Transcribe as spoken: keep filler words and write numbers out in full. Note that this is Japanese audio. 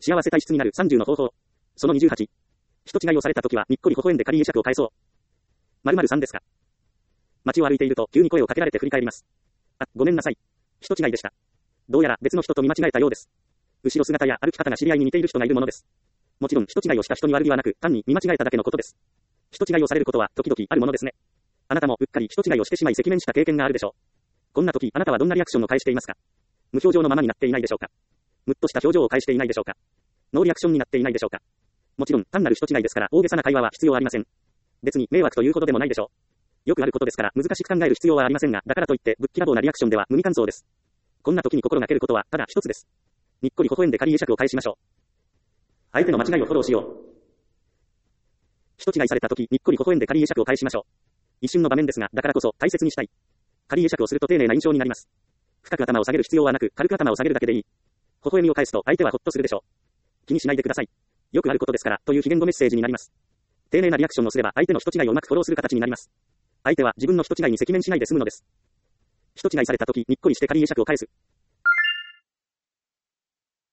幸せ体質になるさんじゅうの方法。そのにじゅうはち。人違いをされたときは、にっこり微笑んで仮会釈を返そう。〇〇さんですか。街を歩いていると、急に声をかけられて振り返ります。あ、ごめんなさい。人違いでした。どうやら別の人と見間違えたようです。後ろ姿や歩き方が知り合いに似ている人がいるものです。もちろん人違いをした人に悪気はなく、単に見間違えただけのことです。人違いをされることは時々あるものですね。あなたもうっかり人違いをしてしまい赤面した経験があるでしょう。こんな時、あなたはどんなリアクションを返していますか。無表情のままになっていないでしょうか。むっとした表情を返していないでしょうか。ノーリアクションになっていないでしょうか。もちろん単なる人違いですから大げさな会話は必要ありません。別に迷惑というほどでもないでしょう。よくあることですから難しく考える必要はありませんが、だからといってぶっきらぼうなリアクションでは無味乾燥です。こんな時に心がけることはただ一つです。にっこり微笑んで仮会釈を返しましょう。相手の間違いをフォローしよう。人違いされた時、にっこり微笑んで仮会釈を返しましょう。一瞬の場面ですが、だからこそ大切にしたい。仮会釈をすると丁寧な印象になります。深く頭を下げる必要はなく、軽く頭を下げるだけでいい。微笑みを返すと相手はほっとするでしょう。気にしないでください。よくあることですから、という非言語メッセージになります。丁寧なリアクションをすれば相手の人違いをうまくフォローする形になります。相手は自分の人違いに赤面しないで済むのです。人違いされた時、にっこりして仮会釈を返す。